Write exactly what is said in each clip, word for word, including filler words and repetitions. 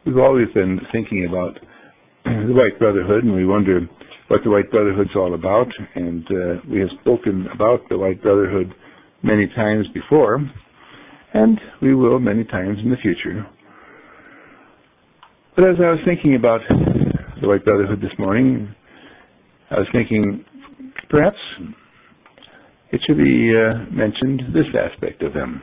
we've always been thinking about the White Brotherhood, and we wonder what the White Brotherhood's all about. And uh, we have spoken about the White Brotherhood many times before, and we will many times in the future. But as I was thinking about the White Brotherhood this morning, I was thinking perhaps it should be uh, mentioned this aspect of them.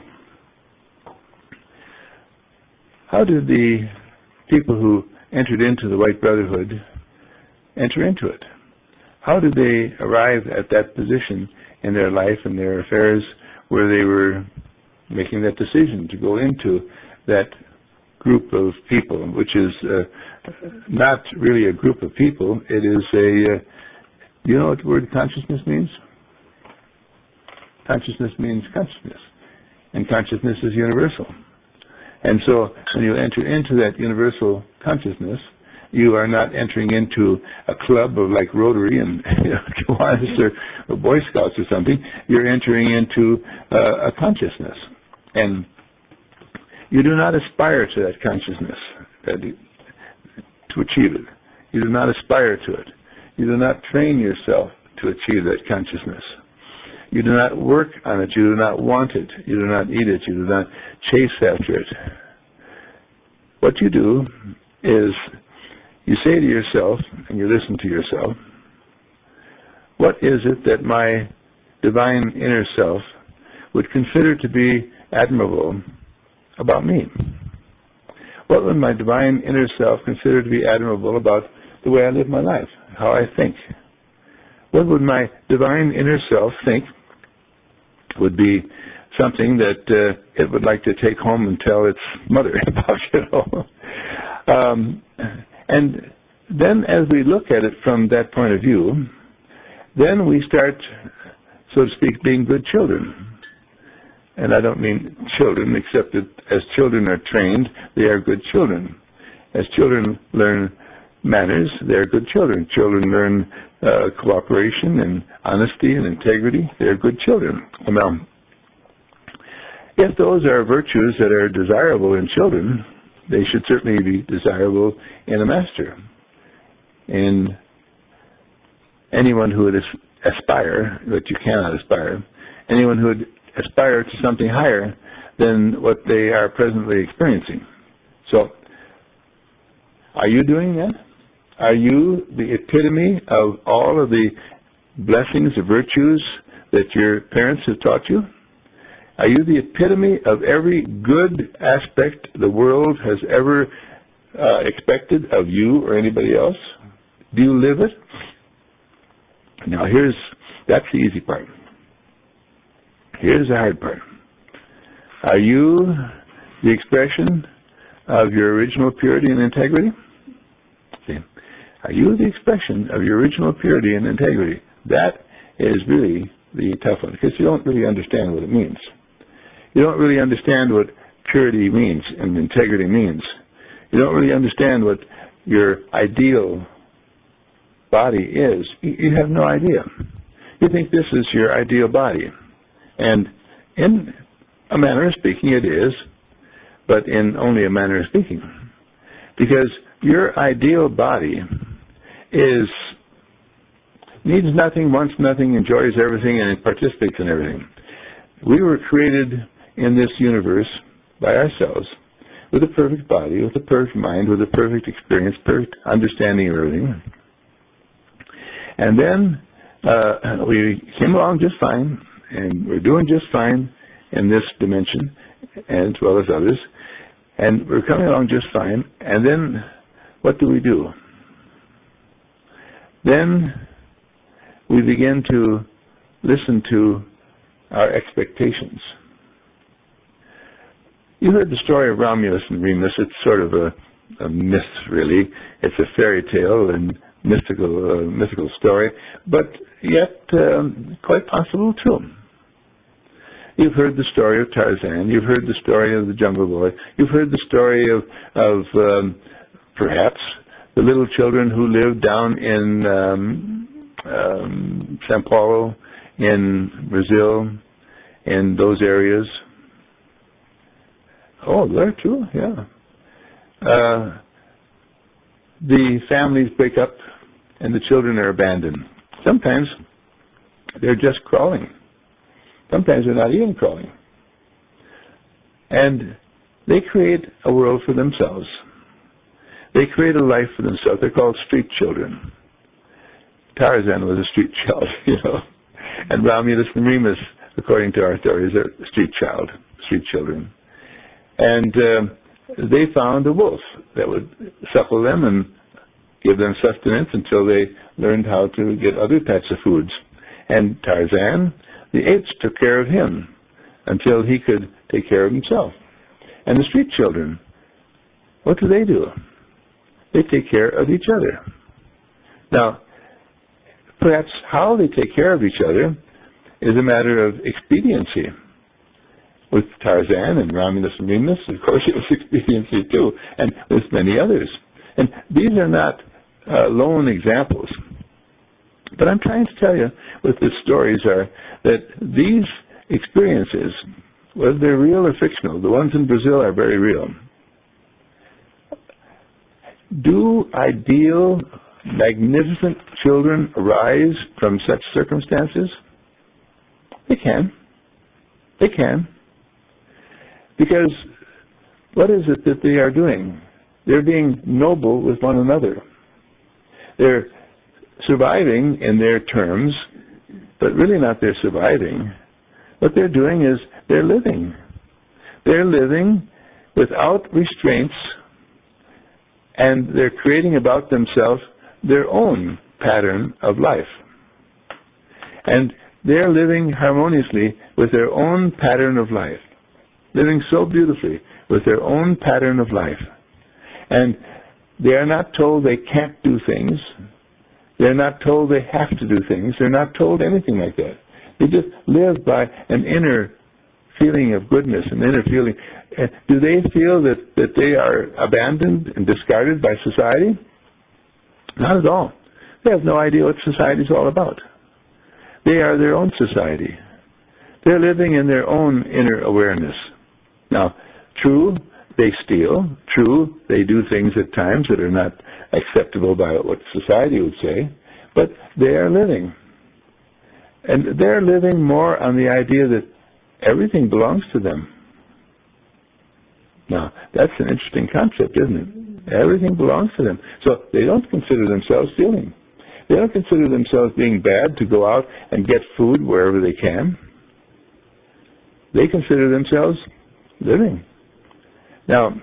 How did the people who entered into the White Brotherhood enter into it? How did they arrive at that position in their life and their affairs where they were making that decision to go into that group of people, which is uh, not really a group of people. It is a, uh, you know what the word consciousness means? Consciousness means consciousness, and consciousness is universal. And so when you enter into that universal consciousness, you are not entering into a club of like Rotary and you know, Kiwanis or, or Boy Scouts or something. You're entering into uh, a consciousness. And you do not aspire to that consciousness, that you, to achieve it. You do not aspire to it. You do not train yourself to achieve that consciousness. You do not work on it. You do not want it. You do not eat it. You do not chase after it. What you do is you say to yourself, and you listen to yourself, what is it that my divine inner self would consider to be admirable about me? What would my divine inner self consider to be admirable about the way I live my life, how I think? What would my divine inner self think would be something that uh, it would like to take home and tell its mother about, you know? Um, and then as we look at it from that point of view, then we start, so to speak, being good children. And I don't mean children, except that as children are trained, they are good children. As children learn manners, they are good children. Children learn uh, cooperation and honesty and integrity. They are good children. Now, if those are virtues that are desirable in children, they should certainly be desirable in a master. In anyone who would aspire, but you cannot aspire, anyone who would aspire to something higher than what they are presently experiencing. So, are you doing that? Are you the epitome of all of the blessings of virtues that your parents have taught you? Are you the epitome of every good aspect the world has ever uh, expected of you or anybody else? Do you live it? Now here's, that's the easy part. Here's the hard part. Are you the expression of your original purity and integrity? See, are you the expression of your original purity and integrity? That is really the tough one, because you don't really understand what it means. You don't really understand what purity means and integrity means. You don't really understand what your ideal body is. You have no idea. You think this is your ideal body. And in a manner of speaking, it is, but in only a manner of speaking. Because your ideal body is needs nothing, wants nothing, enjoys everything, and participates in everything. We were created in this universe by ourselves with a perfect body, with a perfect mind, with a perfect experience, perfect understanding of everything. And then uh, we came along just fine, and we're doing just fine in this dimension, as well as others. And we're coming along just fine. And then what do we do? Then we begin to listen to our expectations. You heard the story of Romulus and Remus. It's sort of a, a myth, really. It's a fairy tale and mystical, uh, mythical story, but yet um, quite possible too. You've heard the story of Tarzan. You've heard the story of the Jungle Boy. You've heard the story of, of um, perhaps, the little children who lived down in um, um, São Paulo, in Brazil, in those areas. Oh, there too, yeah. Uh, the families break up and the children are abandoned. Sometimes they're just crawling. Sometimes they're not even crawling. And they create a world for themselves. They create a life for themselves. They're called street children. Tarzan was a street child, you know. And Romulus and Remus, according to our stories, are street child, street children. And uh, they found a wolf that would suckle them and give them sustenance until they learned how to get other types of foods. And Tarzan, the apes took care of him until he could take care of himself. And the street children, what do they do? They take care of each other. Now, perhaps how they take care of each other is a matter of expediency. With Tarzan and Romulus and Remus, of course, it was expediency too, and with many others. And these are not uh, lone examples. But I'm trying to tell you, what the stories are, that these experiences, whether they're real or fictional, the ones in Brazil are very real. Do ideal, magnificent children arise from such circumstances? They can. They can. Because what is it that they are doing? They're being noble with one another. They're surviving in their terms, but really not their surviving. What they're doing is they're living. They're living without restraints, and they're creating about themselves their own pattern of life. And they're living harmoniously with their own pattern of life, living so beautifully with their own pattern of life. And they are not told they can't do things. They're not told they have to do things. They're not told anything like that. They just live by an inner feeling of goodness, an inner feeling. Uh, do they feel that, that they are abandoned and discarded by society? Not at all. They have no idea what society is all about. They are their own society. They're living in their own inner awareness. Now, true, they steal. True, they do things at times that are not acceptable by what society would say. But they are living. And they're living more on the idea that everything belongs to them. Now, that's an interesting concept, isn't it? Everything belongs to them. So they don't consider themselves stealing. They don't consider themselves being bad to go out and get food wherever they can. They consider themselves living. Now,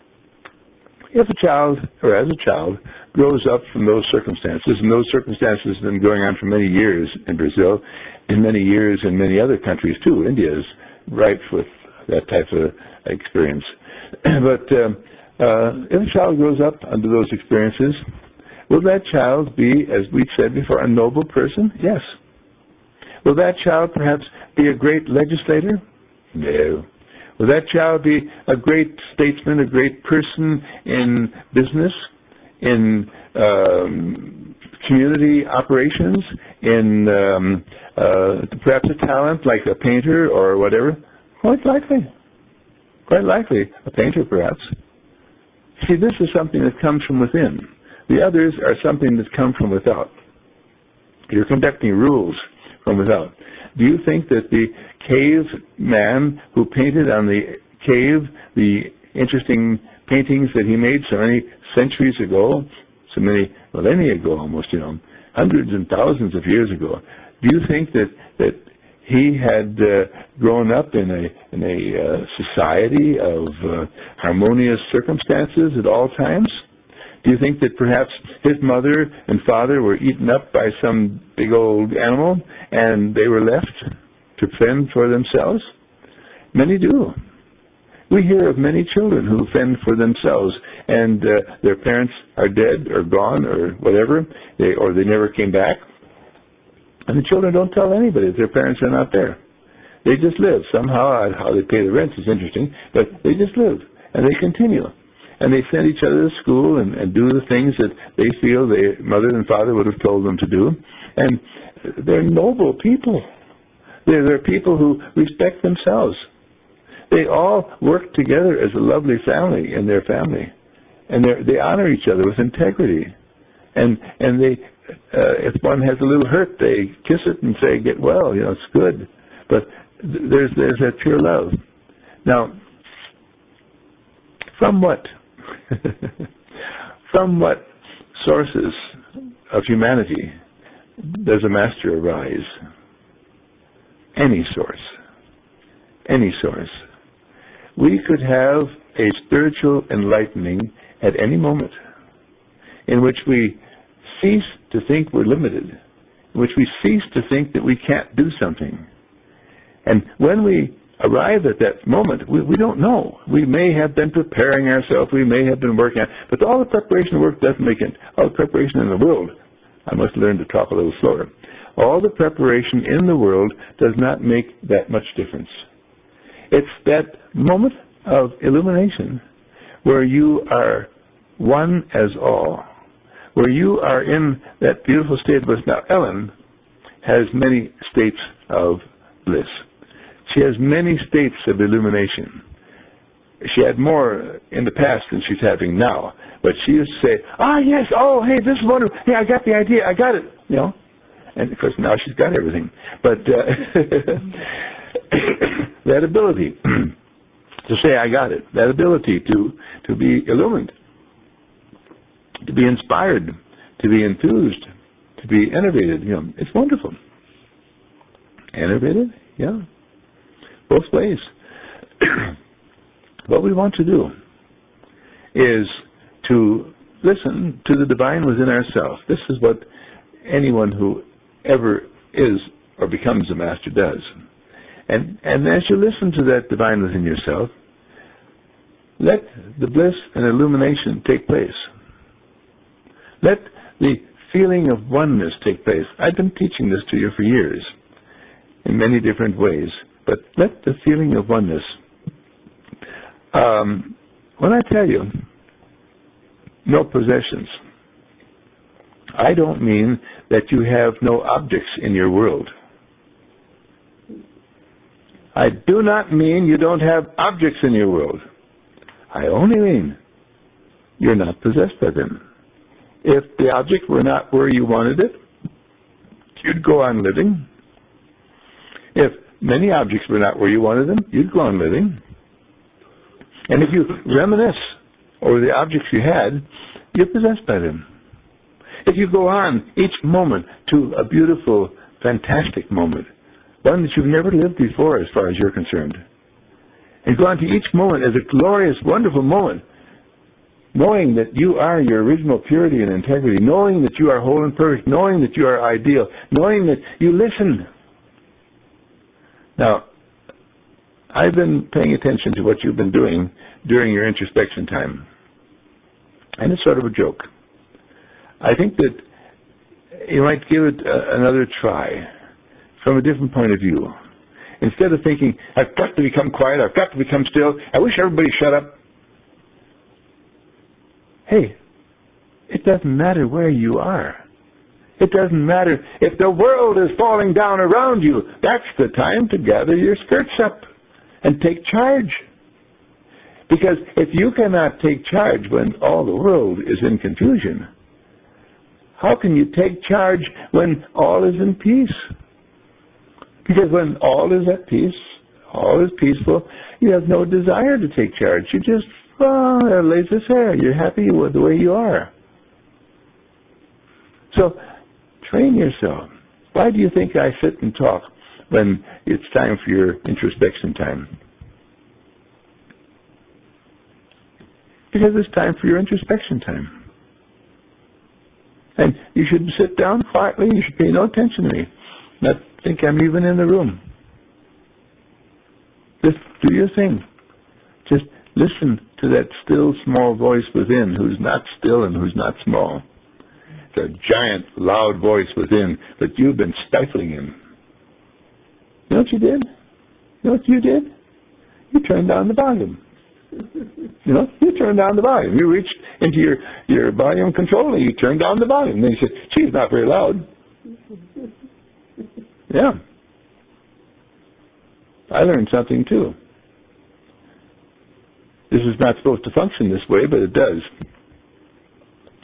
if a child, or as a child, grows up from those circumstances, and those circumstances have been going on for many years in Brazil, and many years in many other countries too. India is rife with that type of experience. But um, uh, if a child grows up under those experiences, will that child be, as we said before, a noble person? Yes. Will that child perhaps be a great legislator? No. Will that child be a great statesman, a great person in business, in um, community operations, in um, uh, perhaps a talent like a painter or whatever? Quite likely. Quite likely. A painter, perhaps. See, this is something that comes from within. The others are something that come from without. You're conducting rules from without. Do you think that the cave man who painted on the cave the interesting paintings that he made so many centuries ago, so many millennia ago almost, you know, hundreds and thousands of years ago, do you think that, that he had uh, grown up in a, in a uh, society of uh, harmonious circumstances at all times? Do you think that perhaps his mother and father were eaten up by some big old animal and they were left to fend for themselves? Many do. We hear of many children who fend for themselves, and uh, their parents are dead or gone or whatever, they, or they never came back. And the children don't tell anybody that their parents are not there. They just live. Somehow, how they pay the rent is interesting, but they just live, and they continue. And they send each other to school and, and do the things that they feel their mother and father would have told them to do. And they're noble people. They're, they're people who respect themselves. They all work together as a lovely family in their family. and they they honor each other with integrity, and and they uh, if one has a little hurt, they kiss it and say, "Get well," you know, it's good. But th there's there's that pure love. Now, from what from what sources of humanity does a master arise? Any source. Any source. We could have a spiritual enlightening at any moment in which we cease to think we're limited, in which we cease to think that we can't do something. And when we arrive at that moment, we, we don't know. We may have been preparing ourselves, we may have been working on it, but all the preparation work doesn't make it. All the preparation in the world, I must learn to talk a little slower. All the preparation in the world does not make that much difference. It's that moment of illumination where you are one as all, where you are in that beautiful state of bliss. Now, Ellen has many states of bliss. She has many states of illumination. She had more in the past than she's having now. But she used to say, ah, yes, oh, hey, this is wonderful. Hey, I got the idea. I got it. You know? And, of course, now she's got everything. But uh, that ability to say, I got it, that ability to, to be illumined, to be inspired, to be enthused, to be innovated, you know, it's wonderful. Innovated? Yeah. Both ways. What we want to do is to listen to the divine within ourselves. This is what anyone who ever is or becomes a master does. And, and as you listen to that divine within yourself, let the bliss and illumination take place. Let the feeling of oneness take place. I've been teaching this to you for years in many different ways, but let the feeling of oneness. Um, when I tell you no possessions, I don't mean that you have no objects in your world. I do not mean you don't have objects in your world. I only mean you're not possessed by them. If the object were not where you wanted it, you'd go on living. If many objects were not where you wanted them, you'd go on living. And if you reminisce over the objects you had, you're possessed by them. If you go on each moment to a beautiful, fantastic moment, one that you've never lived before as far as you're concerned, and go on to each moment as a glorious, wonderful moment, knowing that you are your original purity and integrity, knowing that you are whole and perfect, knowing that you are ideal, knowing that you listen. Now, I've been paying attention to what you've been doing during your introspection time, and it's sort of a joke. I think that you might give it uh, another try from a different point of view. Instead of thinking, I've got to become quiet, I've got to become still, I wish everybody shut up. Hey, it doesn't matter where you are. It doesn't matter if the world is falling down around you. That's the time to gather your skirts up and take charge. Because if you cannot take charge when all the world is in confusion, how can you take charge when all is in peace? Because when all is at peace, all is peaceful, you have no desire to take charge. You just, oh, laissez-faire. You're happy with the way you are. So, train yourself. Why do you think I sit and talk when it's time for your introspection time? Because it's time for your introspection time. And you should sit down quietly. You should pay no attention to me. Not think I'm even in the room. Just do your thing. Just listen to that still, small voice within who's not still and who's not small. It's a giant, loud voice within, but you've been stifling him. You know what you did? You know what you did? You turned down the volume. You know, you turned down the volume. You reached into your, your volume control and you turned down the volume. Then you said, gee, it's not very loud. Yeah. I learned something too. This is not supposed to function this way, but it does.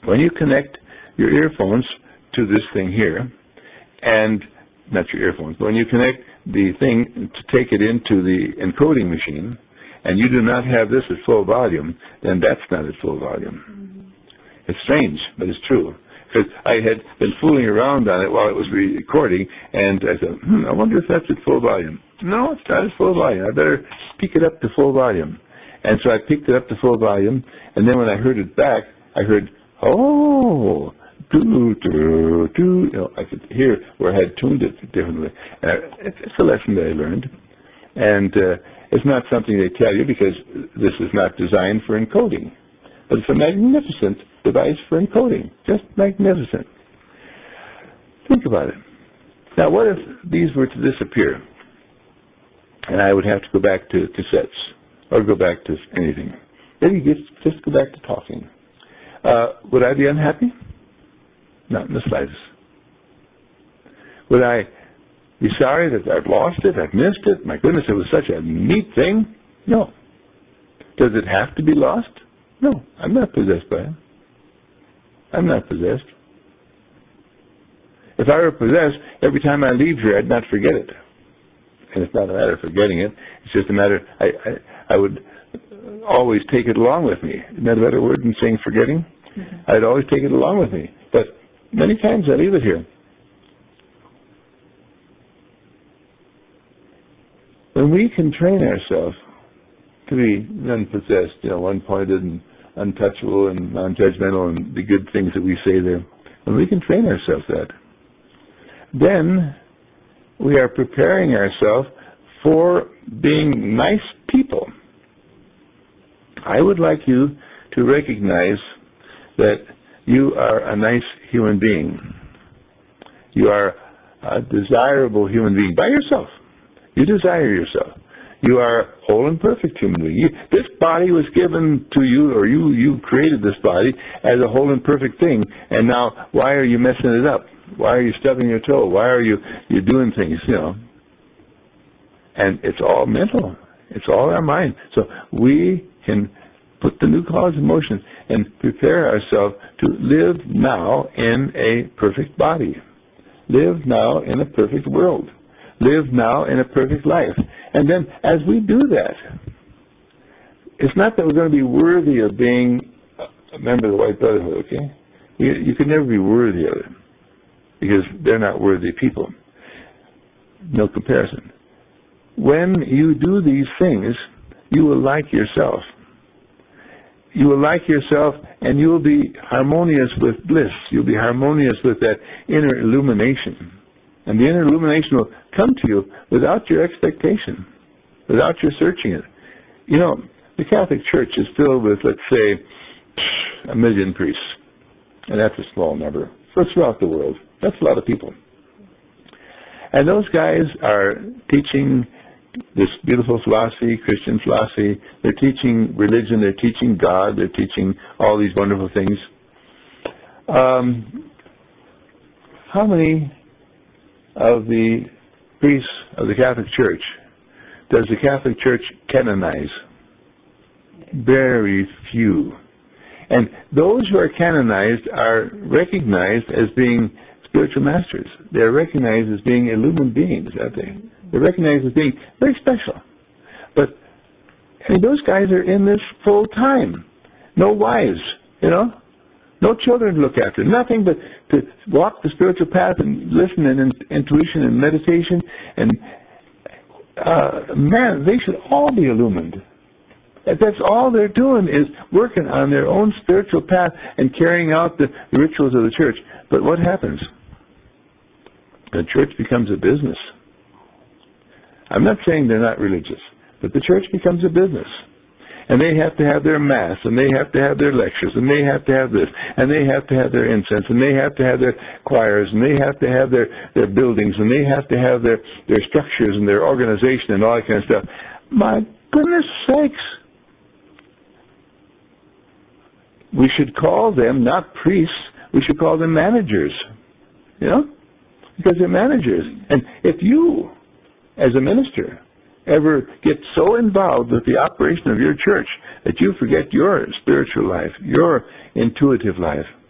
When you connect your earphones to this thing here, and not your earphones, but when you connect the thing to take it into the encoding machine, and you do not have this at full volume, then that's not at full volume. Mm-hmm. It's strange, but it's true. Because I had been fooling around on it while it was recording, and I thought, hmm, I wonder if that's at full volume. No, it's not at full volume. I better pick it up to full volume. And so I picked it up to full volume, and then when I heard it back, I heard, oh, do, do, do. You know, I could hear where I had tuned it differently. And I, it's a lesson that I learned. And uh, it's not something they tell you because this is not designed for encoding. But it's a magnificent device for encoding. Just magnificent. Think about it. Now, what if these were to disappear? And I would have to go back to cassettes or go back to anything. Maybe just, just go back to talking. Uh, would I be unhappy? Not in the slightest. Would I be sorry that I've lost it, I've missed it? My goodness, it was such a neat thing. No. Does it have to be lost? No. I'm not possessed by it. I'm not possessed. If I were possessed, every time I leave here, I'd not forget it. And it's not a matter of forgetting it. It's just a matter, I, I, I would always take it along with me. Isn't that a better word than saying forgetting? Mm-hmm. I'd always take it along with me. But many times I leave it here. When we can train ourselves to be unpossessed, you know, one-pointed and untouchable and non-judgmental and the good things that we say there, when we can train ourselves that, then we are preparing ourselves for being nice people. I would like you to recognize that you are a nice human being. You are a desirable human being by yourself. You desire yourself. You are a whole and perfect human being. You, this body was given to you, or you, you created this body as a whole and perfect thing, and now why are you messing it up? Why are you stubbing your toe? Why are you, you doing things, you know? And it's all mental. It's all our mind. So we can put the new cause in motion and prepare ourselves to live now in a perfect body. Live now in a perfect world. Live now in a perfect life. And then as we do that, it's not that we're going to be worthy of being a member of the White Brotherhood, okay? You, you can never be worthy of it because they're not worthy people. No comparison. When you do these things, you will like yourself. You will like yourself, and you will be harmonious with bliss. You'll be harmonious with that inner illumination. And the inner illumination will come to you without your expectation, without your searching it. You know, the Catholic Church is filled with, let's say, a million priests. And that's a small number. So throughout the world. That's a lot of people. And those guys are teaching this beautiful philosophy, Christian philosophy. They're teaching religion. They're teaching God. They're teaching all these wonderful things. Um, how many of the priests of the Catholic Church does the Catholic Church canonize? Very few. And those who are canonized are recognized as being spiritual masters. They're recognized as being illumined beings, aren't they? They're recognized as being very special. But I mean, those guys are in this full time. No wives, you know? No children to look after. Nothing but to walk the spiritual path and listen and in, intuition and meditation. And, uh, man, they should all be illumined. That's all they're doing is working on their own spiritual path and carrying out the, the rituals of the church. But what happens? The church becomes a business. I'm not saying they're not religious, but the church becomes a business. And they have to have their mass, and they have to have their lectures, and they have to have this, and they have to have their incense, and they have to have their choirs, and they have to have their, their buildings, and they have to have their, their structures and their organization and all that kind of stuff. My goodness sakes. We should call them not priests, we should call them managers. You know? Because they're managers. And if you, as a minister, ever get so involved with the operation of your church that you forget your spiritual life, your intuitive life,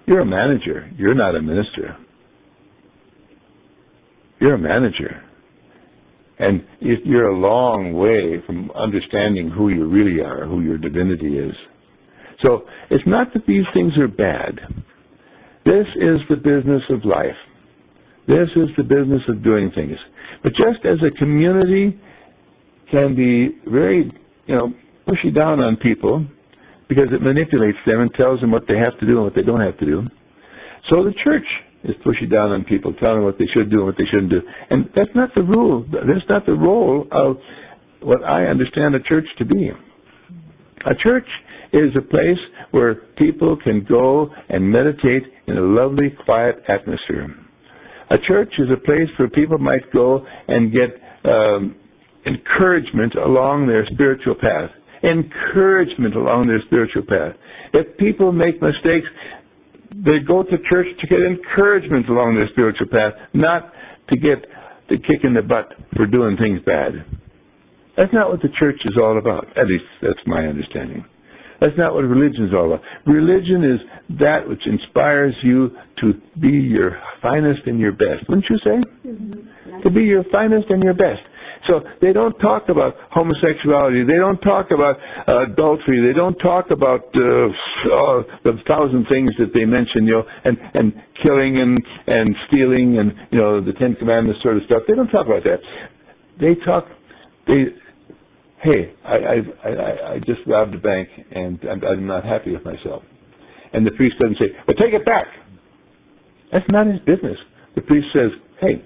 You're a manager. You're not a minister. You're a manager. And you're a long way from understanding who you really are, who your divinity is. So it's not that these things are bad. This is the business of life. This is the business of doing things. But just as a community can be very, you know, pushy down on people because it manipulates them and tells them what they have to do and what they don't have to do, so the church is pushing down on people, telling them what they should do and what they shouldn't do. And that's not the rule. That's not the role of what I understand a church to be. A church is a place where people can go and meditate in a lovely, quiet atmosphere. A church is a place where people might go and get um, encouragement along their spiritual path. Encouragement along their spiritual path. If people make mistakes, they go to church to get encouragement along their spiritual path, not to get the kick in the butt for doing things bad. That's not what the church is all about. At least that's my understanding. That's not what religion is all about. Religion is that which inspires you to be your finest and your best. Wouldn't you say? Mm-hmm. To be your finest and your best. So they don't talk about homosexuality. They don't talk about uh, adultery. They don't talk about uh, uh, the thousand things that they mention, you know, and, and killing and, and stealing and, you know, the Ten Commandments sort of stuff. They don't talk about that. They talk, they, hey, I, I, I, I just robbed a bank and I'm, I'm not happy with myself. And the priest doesn't say, well, take it back. That's not his business. The priest says, hey,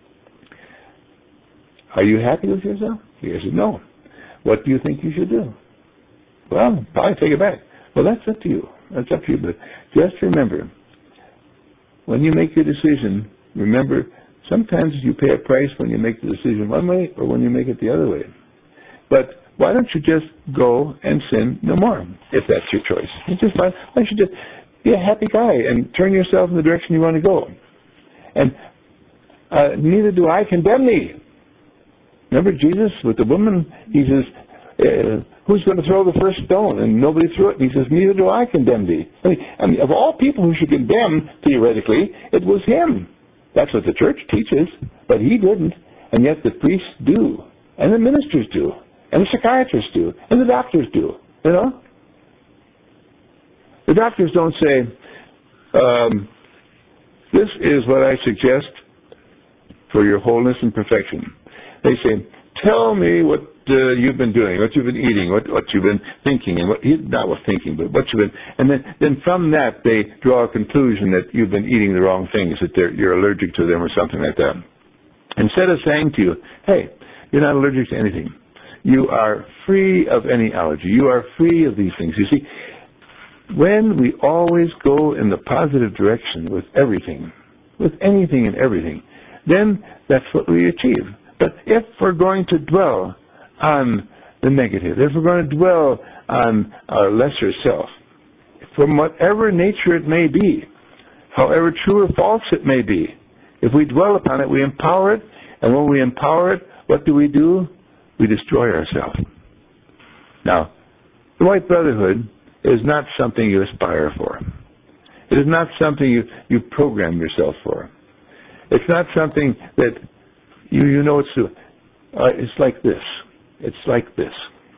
are you happy with yourself? He says, no. What do you think you should do? Well, probably take it back. Well, that's up to you. That's up to you. But just remember, when you make your decision, remember, sometimes you pay a price when you make the decision one way or when you make it the other way. But why don't you just go and sin no more, if that's your choice? You just why, why don't you just be a happy guy and turn yourself in the direction you want to go? And uh, neither do I condemn thee. Remember Jesus with the woman? He says, uh, who's going to throw the first stone? And nobody threw it. And he says, neither do I condemn thee. I mean, I mean, of all people who should condemn, theoretically, it was him. That's what the church teaches, but he didn't. And yet the priests do, and the ministers do, and the psychiatrists do, and the doctors do, you know? The doctors don't say, um, this is what I suggest for your wholeness and perfection. They say, tell me what uh, you've been doing, what you've been eating, what, what you've been thinking, and what, not what thinking, but what you've been, and then, then from that they draw a conclusion that you've been eating the wrong things, that you're allergic to them or something like that. Instead of saying to you, hey, you're not allergic to anything. You are free of any allergy. You are free of these things. You see, when we always go in the positive direction with everything, with anything and everything, then that's what we achieve. But if we're going to dwell on the negative, if we're going to dwell on our lesser self, from whatever nature it may be, however true or false it may be, if we dwell upon it, we empower it, and when we empower it, what do we do? We destroy ourselves. Now, the White Brotherhood is not something you aspire for. It is not something you, you program yourself for. It's not something that you, you know it's, uh, it's like this. It's like this.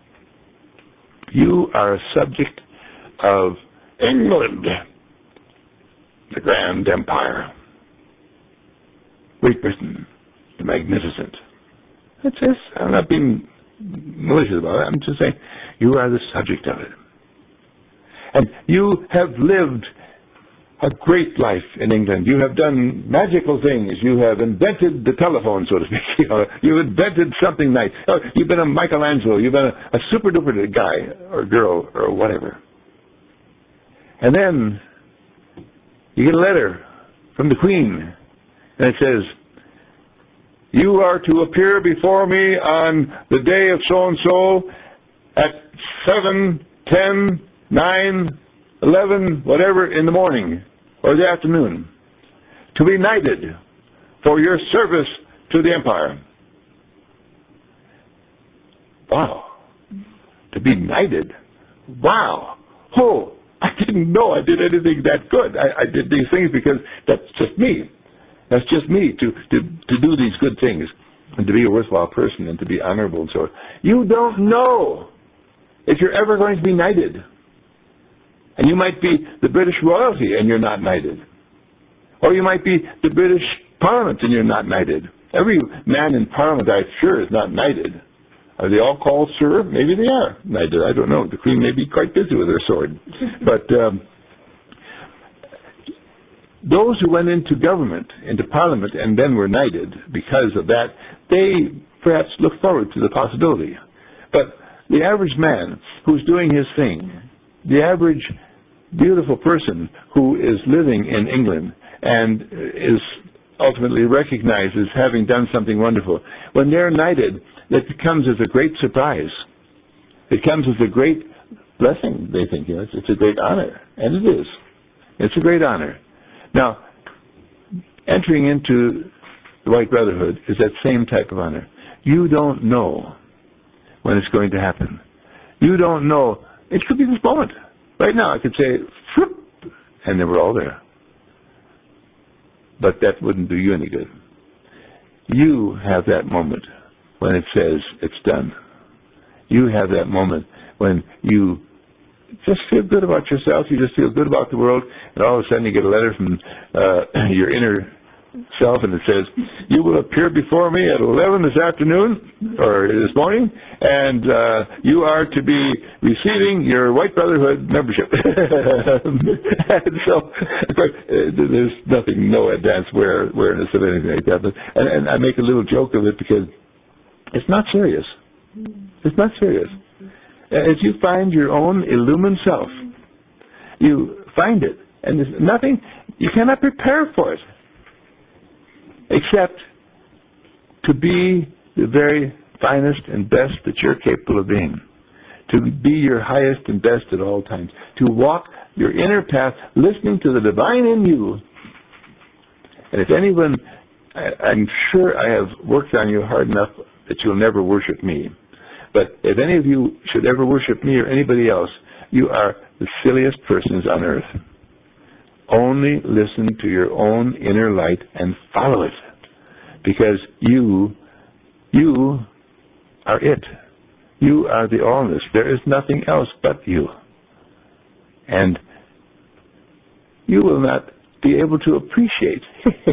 You are a subject of England, the Grand Empire. Great Britain, the Magnificent. That's it. I'm not being malicious about it. I'm just saying you are the subject of it. And you have lived a great life in England. You have done magical things. You have invented the telephone, so to speak. You know, you've invented something nice. Oh, you've been a Michelangelo. You've been a, a super-duper guy or girl or whatever. And then you get a letter from the Queen, and it says, you are to appear before me on the day of so-and-so at seven, ten, nine, eleven, whatever, in the morning or the afternoon, to be knighted for your service to the empire. Wow. To be knighted. Wow. Oh, I didn't know I did anything that good. I, I did these things because that's just me. That's just me to, to, to do these good things and to be a worthwhile person and to be honorable and so on. You don't know if you're ever going to be knighted. And you might be the British royalty and you're not knighted. Or you might be the British Parliament and you're not knighted. Every man in Parliament, I'm sure, is not knighted. Are they all called sir? Maybe they are knighted. I don't know. The Queen may be quite busy with her sword. But um, those who went into government, into Parliament, and then were knighted because of that, they perhaps look forward to the possibility. But the average man who's doing his thing, the average beautiful person who is living in England and is ultimately recognized as having done something wonderful, when they're knighted, it comes as a great surprise. It comes as a great blessing, they think. You know, it's, it's a great honor, and it is. It's a great honor. Now, entering into the White Brotherhood is that same type of honor. You don't know when it's going to happen. You don't know. It could be this moment. Right now, I could say, and they were all there. But that wouldn't do you any good. You have that moment when it says it's done. You have that moment when you just feel good about yourself, you just feel good about the world, and all of a sudden you get a letter from uh, your inner self, and it says, you will appear before me at eleven this afternoon, or this morning, and uh, you are to be receiving your White Brotherhood membership. And so, of course, uh, there's nothing, no advance awareness of anything like that. But, and, and I make a little joke of it because it's not serious. It's not serious. As you find your own illumined self, you find it, and there's nothing, you cannot prepare for it, except to be the very finest and best that you're capable of being, to be your highest and best at all times, to walk your inner path, listening to the divine in you. And if anyone, I, I'm sure I have worked on you hard enough that you'll never worship me. But if any of you should ever worship me or anybody else, you are the silliest persons on earth. Only listen to your own inner light and follow it. Because you, you are it. You are the allness. There is nothing else but you. And you will not be able to appreciate.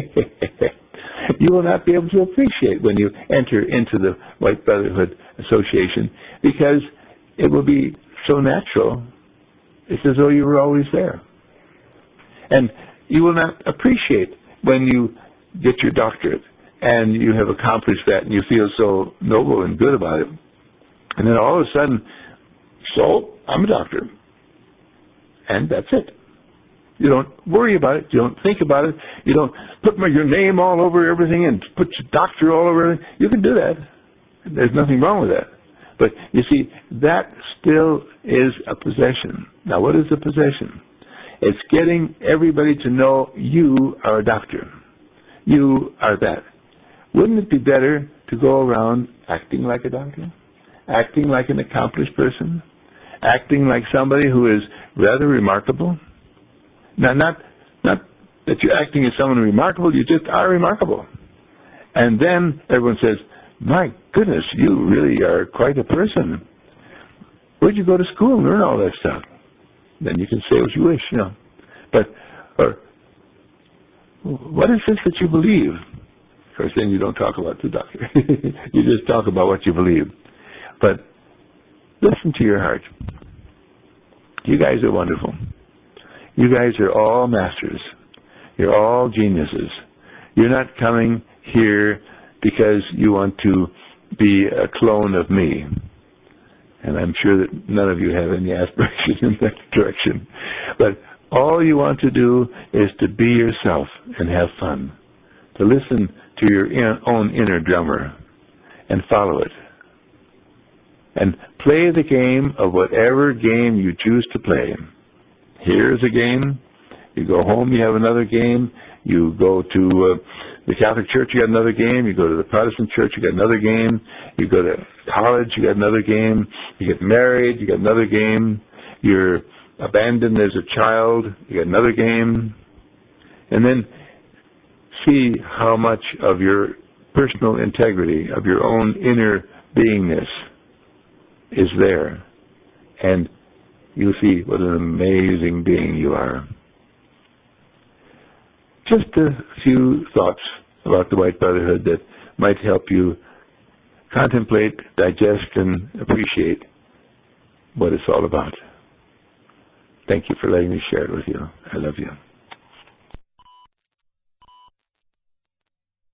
You will not be able to appreciate when you enter into the White Brotherhood Association, because it will be so natural. It's as though you were always there. And you will not appreciate when you get your doctorate and you have accomplished that and you feel so noble and good about it. And then all of a sudden, so I'm a doctor. And that's it. You don't worry about it. You don't think about it. You don't put my, your name all over everything and put your doctor all over everything. You can do that. There's nothing wrong with that. But you see, that still is a possession. Now, what is a possession? It's getting everybody to know you are a doctor. You are that. Wouldn't it be better to go around acting like a doctor? Acting like an accomplished person? Acting like somebody who is rather remarkable? Now, not, not that you're acting as someone remarkable, you just are remarkable. And then everyone says, my goodness, you really are quite a person. Where'd you go to school and learn all that stuff? Then you can say what you wish, you know. But, or, what is this that you believe? Of course, then you don't talk about the doctor. You just talk about what you believe. But listen to your heart. You guys are wonderful. You guys are all masters. You're all geniuses. You're not coming here because you want to be a clone of me. And I'm sure that none of you have any aspirations in that direction. But all you want to do is to be yourself and have fun. To listen to your in, own inner drummer and follow it. And play the game of whatever game you choose to play. Here's a game. You go home, you have another game. You go to uh, the Catholic Church, you got another game. You go to the Protestant Church, you got another game. You go to college, you got another game. You get married, you got another game. You're abandoned as a child, you get another game, and then see how much of your personal integrity, of your own inner beingness is there, and you'll see what an amazing being you are. Just a few thoughts about the White Brotherhood that might help you contemplate, digest, and appreciate what it's all about. Thank you for letting me share it with you. I love you.